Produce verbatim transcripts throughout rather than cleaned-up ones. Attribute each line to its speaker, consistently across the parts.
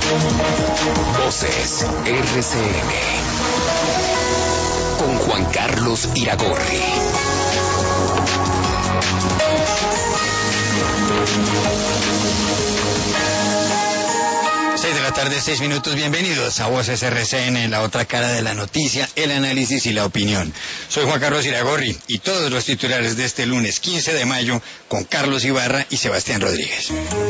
Speaker 1: Voces R C N con Juan Carlos Iragorri.
Speaker 2: seis de la tarde, seis minutos. Bienvenidos a Voces R C N, la otra cara de la noticia, el análisis y la opinión. Soy Juan Carlos Iragorri y todos los titulares de este lunes quince de mayo con Carlos Ibarra y Sebastián Rodríguez.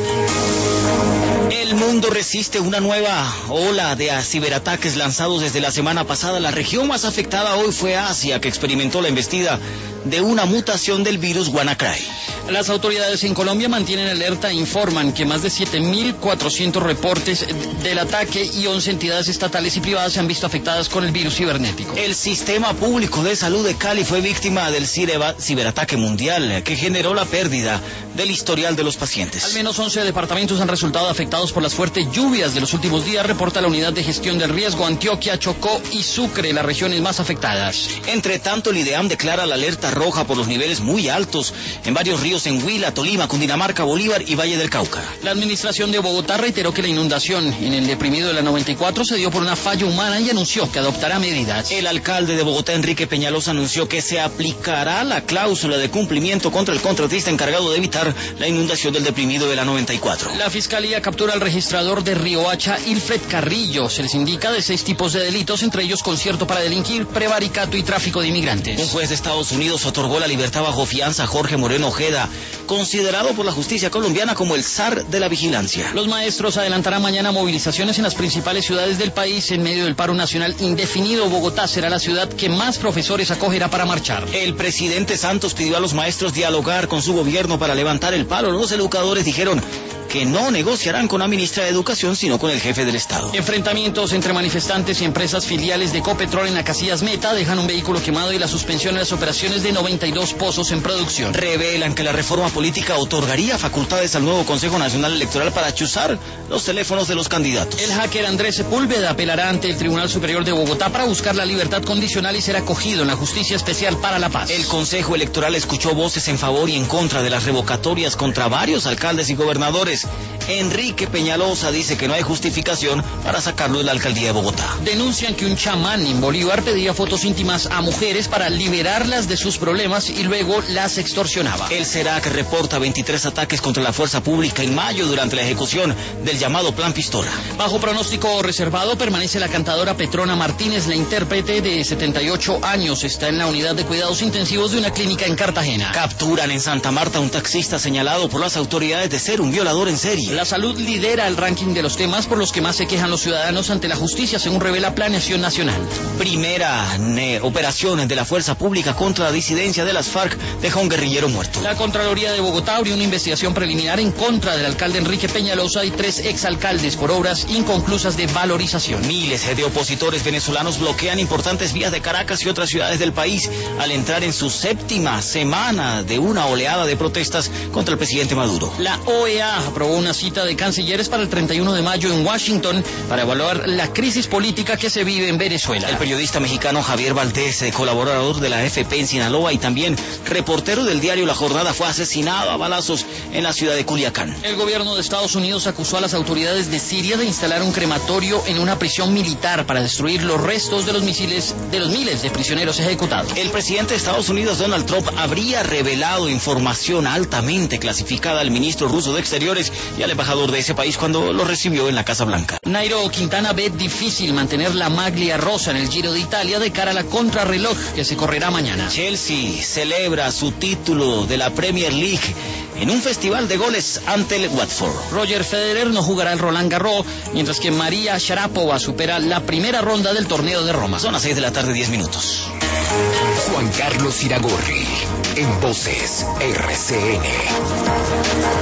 Speaker 3: El mundo resiste una nueva ola de ciberataques lanzados desde la semana pasada. La región más afectada hoy fue Asia, que experimentó la embestida de una mutación del virus WannaCry.
Speaker 4: Las autoridades en Colombia mantienen alerta e informan que más de siete mil cuatrocientos reportes del ataque y once entidades estatales y privadas se han visto afectadas con el virus cibernético.
Speaker 3: El sistema público de salud de Cali fue víctima del ciberataque mundial que generó la pérdida del historial de los pacientes.
Speaker 4: Al menos once departamentos han resultado afectados por las fuertes lluvias de los últimos días, reporta la Unidad de Gestión del Riesgo. Antioquia, Chocó y Sucre, las regiones más afectadas.
Speaker 3: Entre tanto, el IDEAM declara la alerta roja por los niveles muy altos en varios ríos en Huila, Tolima, Cundinamarca, Bolívar y Valle del Cauca.
Speaker 4: La administración de Bogotá reiteró que la inundación en el deprimido de la noventa y cuatro se dio por una falla humana y anunció que adoptará medidas.
Speaker 3: El alcalde de Bogotá, Enrique Peñalosa, anunció que se aplicará la cláusula de cumplimiento contra el contratista encargado de evitar la inundación del deprimido de la noventa y cuatro.
Speaker 4: La fiscalía captura al registrador de Riohacha, Ilfred Carrillo. Se les indica de seis tipos de delitos, entre ellos concierto para delinquir, prevaricato y tráfico de inmigrantes.
Speaker 3: Un juez de Estados Unidos otorgó la libertad bajo fianza a Jorge Moreno Ojeda, considerado por la justicia colombiana como el zar de la vigilancia.
Speaker 4: Los maestros adelantarán mañana movilizaciones en las principales ciudades del país en medio del paro nacional indefinido. Bogotá será la ciudad que más profesores acogerá para marchar.
Speaker 3: El presidente Santos pidió a los maestros dialogar con su gobierno para levantar el paro. Los educadores dijeron que no negociarán con la ministra de Educación, sino con el jefe del Estado.
Speaker 4: Enfrentamientos entre manifestantes y empresas filiales de Ecopetrol en la Casillas Meta dejan un vehículo quemado y la suspensión de las operaciones de noventa y dos pozos en producción.
Speaker 3: Revelan que la reforma política otorgaría facultades al nuevo Consejo Nacional Electoral para chuzar los teléfonos de los candidatos.
Speaker 4: El hacker Andrés Sepúlveda apelará ante el Tribunal Superior de Bogotá para buscar la libertad condicional y ser acogido en la Justicia Especial para la Paz.
Speaker 3: El Consejo Electoral escuchó voces en favor y en contra de las revocatorias contra varios alcaldes y gobernadores. Enrique Peñalosa dice que no hay justificación para sacarlo de la alcaldía de Bogotá.
Speaker 4: Denuncian que un chamán en Bolívar pedía fotos íntimas a mujeres para liberarlas de sus problemas y luego las extorsionaba.
Speaker 3: El SERAC reporta veintitrés ataques contra la fuerza pública en mayo durante la ejecución del llamado Plan Pistola.
Speaker 4: Bajo pronóstico reservado permanece la cantadora Petrona Martínez. La intérprete de setenta y ocho años está en la unidad de cuidados intensivos de una clínica en Cartagena.
Speaker 3: Capturan en Santa Marta a un taxista señalado por las autoridades de ser un violador en serie.
Speaker 4: La salud lidera el ranking de los temas por los que más se quejan los ciudadanos ante la justicia, según revela Planeación Nacional.
Speaker 3: Primera ne, operación de la fuerza pública contra la disidencia de las FARC deja un guerrillero muerto.
Speaker 4: La Contraloría de Bogotá abrió una investigación preliminar en contra del alcalde Enrique Peñalosa y tres exalcaldes por obras inconclusas de valorización.
Speaker 3: Miles de opositores venezolanos bloquean importantes vías de Caracas y otras ciudades del país al entrar en su séptima semana de una oleada de protestas contra el presidente Maduro.
Speaker 4: La O E A aprobó una cita de cancilleres para el treinta y uno de mayo en Washington para evaluar la crisis política que se vive en Venezuela.
Speaker 3: El periodista mexicano Javier Valdés, colaborador de la A F P en Sinaloa y también reportero del diario La Jornada, fue asesinado a balazos en la ciudad de Culiacán.
Speaker 4: El gobierno de Estados Unidos acusó a las autoridades de Siria de instalar un crematorio en una prisión militar para destruir los restos de los misiles de los miles de prisioneros ejecutados.
Speaker 3: El presidente de Estados Unidos, Donald Trump, habría revelado información altamente clasificada al ministro ruso de Exteriores y al embajador de ese país cuando lo recibió en la Casa Blanca.
Speaker 4: Nairo Quintana ve difícil mantener la maglia rosa en el Giro de Italia de cara a la contrarreloj que se correrá mañana.
Speaker 3: Chelsea celebra su título de la Premier League en un festival de goles ante el Watford.
Speaker 4: Roger Federer no jugará el Roland Garros, mientras que María Sharapova supera la primera ronda del torneo de Roma.
Speaker 3: Son las seis de la tarde, diez minutos.
Speaker 1: Juan Carlos Iragorri en Voces R C N.